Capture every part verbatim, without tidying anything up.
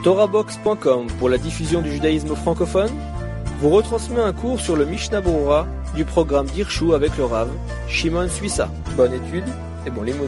Torahbox point com pour la diffusion du judaïsme francophone vous retransmet un cours sur le Mishnah Berurah du programme d'Hirshu avec le Rav Shimon Suissa. Bonne étude et bon limoud.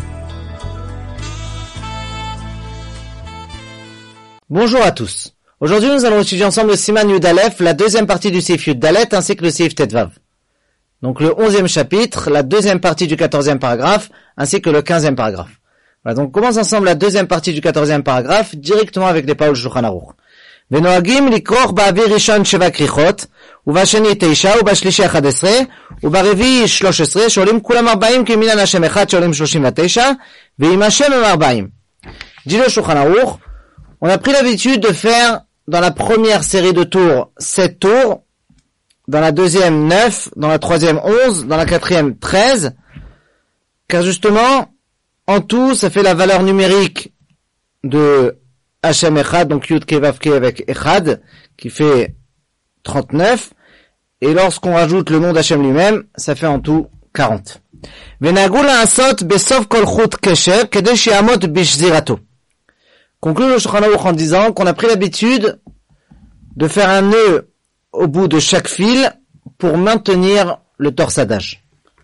Bonjour à tous. Aujourd'hui, nous allons étudier ensemble le Siman Yud Aleph, la deuxième partie du Seif Yud Dalet, ainsi que le Seif Tetvav. Donc le onzième chapitre, la deuxième partie du quatorzième paragraphe, ainsi que le quinzième paragraphe. Voilà, donc on commence ensemble la deuxième partie du quatorzième paragraphe, directement avec les paroles du Shulchan Aruch. ונוהגים לכרוך באוויר ראשון שבע כריכות, ובשני תשע, ובשלישי אחד עשרה, וברביעי שלוש עשרה, שעולים כולם ארבעים כמניין השם אחד שעולים שלושים ותשע, ועם השם הם ארבעים. Dit le Shulchan Aruch, on a pris l'habitude de faire dans la première série de tours sept tours, dans la deuxième neuf, dans la troisième onze, dans la quatrième treize, car justement, en tout, ça fait la valeur numérique de Hashem Echad, donc Yud Ke Vav Ke avec Echad, qui fait trente-neuf, et lorsqu'on rajoute le nom d'Hashem lui-même, ça fait en tout quarante. Venagul ha'asot besof kol chut kesher, kedei she'amot bishzirato. Conclut le Shulchan Aruch en disant qu'on a pris l'habitude de faire un nœud au bout de chaque fil pour maintenir le torsadage.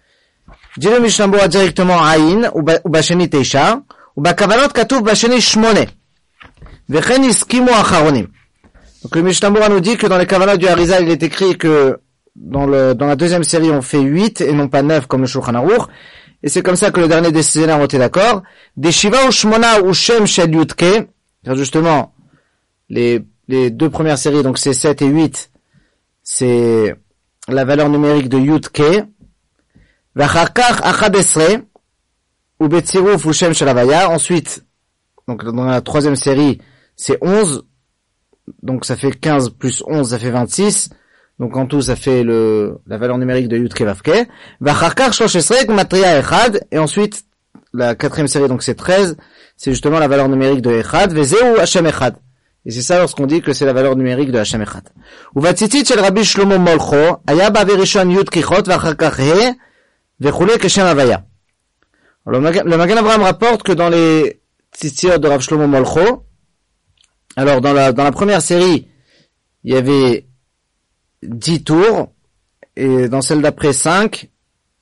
Dit le Mishnah Berurah directement Aïn, ou Basheni Teisha, ou Bakavanot Katuv Basheni Shmone. Vechen Iskimu Acharonim. Donc le Mishnah Berurah nous dit que dans les Kavanot du Harizal, il est écrit que dans le, dans la deuxième série, on fait huit et non pas neuf comme le Shulchan Aruch. Et c'est comme ça que le dernier décisionnaire ont été d'accord. Des Shiva ou Shmona ou Shem Shel Yudke. Car justement, les, les deux premières séries, donc c'est sept et huit, c'est la valeur numérique de Yudke. V'acharkach achad esre, ou betziruf ou Shem Shel Havaya. Ensuite, donc dans la troisième série, c'est onze. Donc ça fait quinze plus onze, ça fait vingt-six. Donc en tout, ça fait le, la valeur numérique de Yud Ke Vav Ke. V'acharkach shlosh esre, matria echad. Et ensuite, la quatrième série, donc c'est treize. C'est justement la valeur numérique de Echad. Vezeu Hashem Echad. Et c'est ça lorsqu'on dit que c'est la valeur numérique de Hashem Echad. Uvatzitzit shel Rabbi Shlomo Molcho, aya ba'avir rishon Yud Krichot, v'acharkach he, v'chulei keshem Havaya. Le Magen Avraham rapporte que dans les tzitziot de Rav Shlomo Molcho, alors dans la, dans la première série, il y avait dix tours, et dans celle d'après cinq,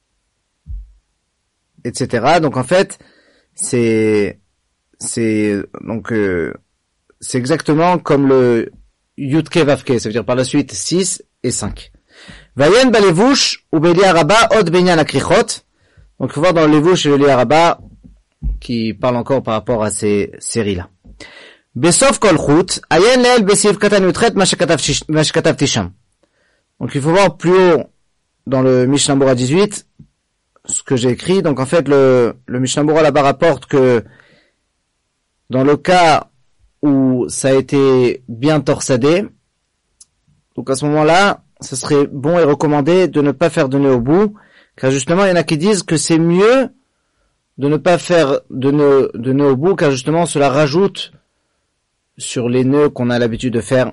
et cetera. Donc en fait, c'est, c'est, donc, euh, c'est exactement comme le Yud Ke Vav Ke, ça veut dire par la suite six et cinq. Vayen balevush ou belia rabba od benyan akrichot. Donc il faut voir dans le levush et le Liah Rabba qui parle encore par rapport à ces séries-là. Besof kol chut, ayen leel besiv katan yutret ma shekatav tisham. Donc il faut voir plus haut dans le Mishnah Berurah dix-huit ce que j'ai écrit. Donc en fait le, le Mishnah Berurah là-bas rapporte que dans le cas où ça a été bien torsadé, donc à ce moment-là, ce serait bon et recommandé de ne pas faire de nœud au bout, car justement il y en a qui disent que c'est mieux de ne pas faire de nœud, de nœud au bout, car justement cela rajoute sur les nœuds qu'on a l'habitude de faire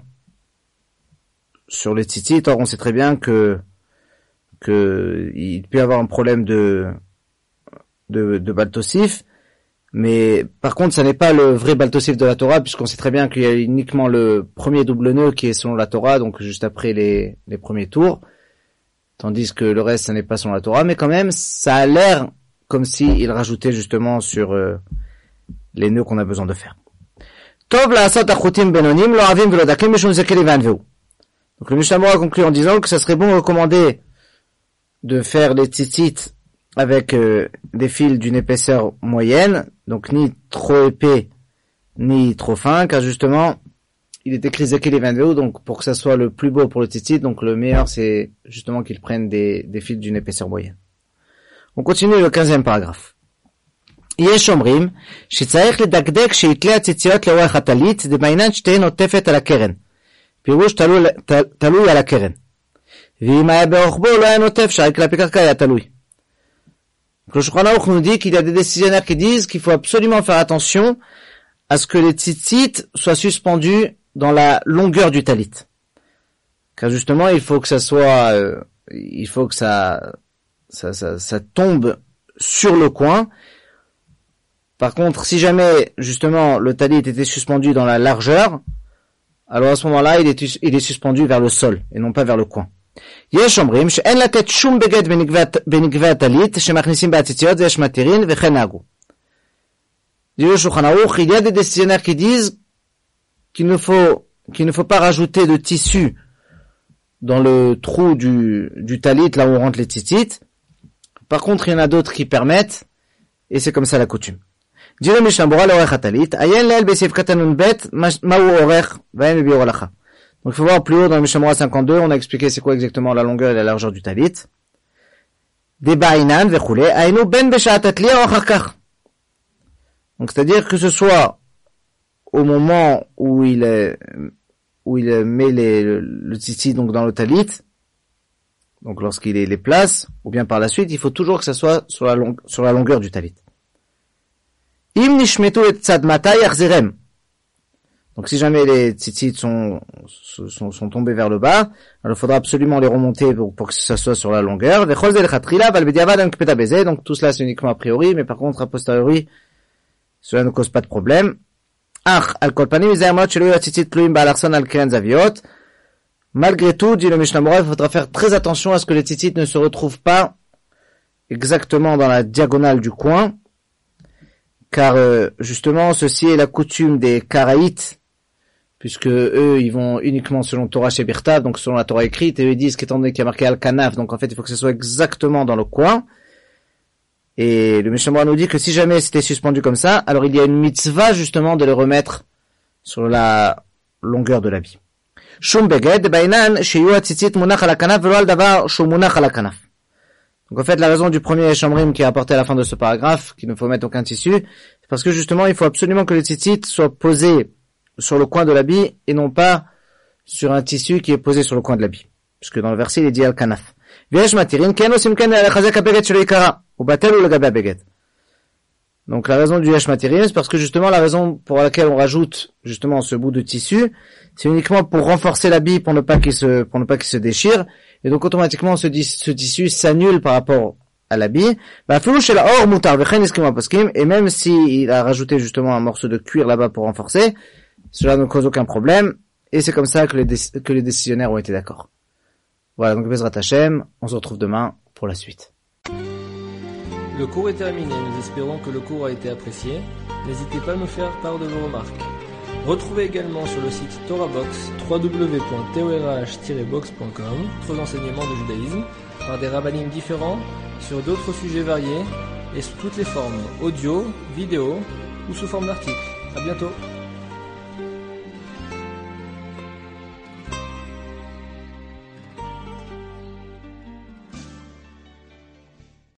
sur les tzitzit. Or on sait très bien que que il peut y avoir un problème de de, de baltosif, mais par contre ça n'est pas le vrai baltosif de la Torah, puisqu'on sait très bien qu'il y a uniquement le premier double nœud qui est selon la Torah, donc juste après les les premiers tours, tandis que le reste ça n'est pas selon la Torah, mais quand même ça a l'air comme si il rajoutait justement sur euh, les nœuds qu'on a besoin de faire. Tov la'asot achutim benonim lo avim velo dakim mishum zekeli vanveu. Donc le Mishnah Berurah conclut en disant que ça serait bon recommander de faire les tzitzit avec euh, des fils d'une épaisseur moyenne, donc ni trop épais ni trop fin, car justement il est écrit zekeli vanveu, donc pour que ça soit le plus beau pour le tzitzit, donc le meilleur c'est justement qu'ils prennent des, des fils d'une épaisseur moyenne. On continue le quinzième paragraphe. יש אומרים שצריך לדקדק שיתלה הציציות לאורך הטלית דמעינן שתהיה נוטפת על הקרן. פירוש תלוי, תלוי על הקרן. ואם היה ברוחבו לא היה נוטף שרק כלפי קרקע היה תלוי. Le Shulchan Aruch nous dit qu'il y a des décisionnaires qui disent qu'il faut absolument faire attention à ce que les tzitzit soient suspendus dans la longueur du talit. Car justement, il faut que ça soit, euh, il faut que ça, ça, ça, ça tombe sur le coin, Par contre, si jamais, justement, le talit était suspendu dans la largeur, alors à ce moment-là, il est, il est suspendu vers le sol, et non pas vers le coin. יש אומרים שאין לתת שום בגד בנגבי הטלית שמכניסים בהציציות ויש מתירין וכן נהגו. Dit le Shulchan Aruch, il y a des décisionnaires qui disent qu'il ne faut, qu'il ne faut pas rajouter de tissu dans le trou du, du talit, là où on rentre les tzitzit. Par contre, il y en a d'autres qui permettent, et c'est comme ça la coutume. Dit le Mishnah Berurah l'orech hatalit, ayen leel besif katanun bet, ma'u orech, vayen biur halacha. Donc il faut voir plus haut dans le Mishnah Berurah cinquante-deux, on a expliqué c'est quoi exactement la longueur et la largeur du talit. Debainan vechule, ainu ben beshat atliya ou achar kach. Donc c'est-à-dire que ce soit au moment où il est, où il met les, le, le tzitzit donc dans le talit, donc lorsqu'il les, les place, ou bien par la suite, il faut toujours que ça soit sur la, long, sur la longueur du talit. Im nishmetu et tzad matay achzirem. Donc si jamais les tzitzit sont, sont, sont tombés vers le bas, alors il faudra absolument les remonter pour, pour que ça soit sur la longueur. Donc tout cela c'est uniquement a priori, mais par contre a posteriori, cela ne cause pas de problème. Malgré tout, dit le Mishnah Berurah, il faudra faire très attention à ce que les tzitzit ne se retrouvent pas exactement dans la diagonale du coin, car euh, justement ceci est la coutume des Karaïtes, puisque eux ils vont uniquement selon Torah chez Birtav, donc selon la Torah écrite, et eux ils disent qu'étant donné qu'il y a marqué Al-Kanaf, donc en fait il faut que ce soit exactement dans le coin. Et le Mishnah Berurah nous dit que si jamais c'était suspendu comme ça, alors il y a une mitzvah justement de le remettre sur la longueur de l'habit. Shum beged bainan sheyu tzitzit munach ala kanaf velo al davar shu munach ala kanaf. Donc en fait la raison du premier Shomrim qui est apporté à la fin de ce paragraphe, qu'il ne faut mettre aucun tissu, c'est parce que justement il faut absolument que le tzitzit soit posé sur le coin de l'habit et non pas sur un tissu qui est posé sur le coin de l'habit. Puisque dans le verset il est dit al kanaf. V'yesh matirin ken osim ken lechazek habeged shelo yikara. Donc la raison du yesh matirin, c'est parce que justement la raison pour laquelle on rajoute justement ce bout de tissu, c'est uniquement pour renforcer l'habit pour ne pas qu'il se pour ne pas qu'il se déchire, et donc automatiquement ce, ce tissu s'annule par rapport à l'habit. Et même s'il a rajouté justement un morceau de cuir là-bas pour renforcer, cela ne cause aucun problème, et c'est comme ça que les, que les décisionnaires ont été d'accord. Voilà, donc Bezrat Hashem, on se retrouve demain pour la suite. Le cours est terminé, nous espérons que le cours a été apprécié. N'hésitez pas à nous faire part de vos remarques. Retrouvez également sur le site TorahBox w w w point torah tiret box point com d'autres enseignements de judaïsme par des rabbinim différents sur d'autres sujets variés et sous toutes les formes, audio, vidéo ou sous forme d'articles. À bientôt.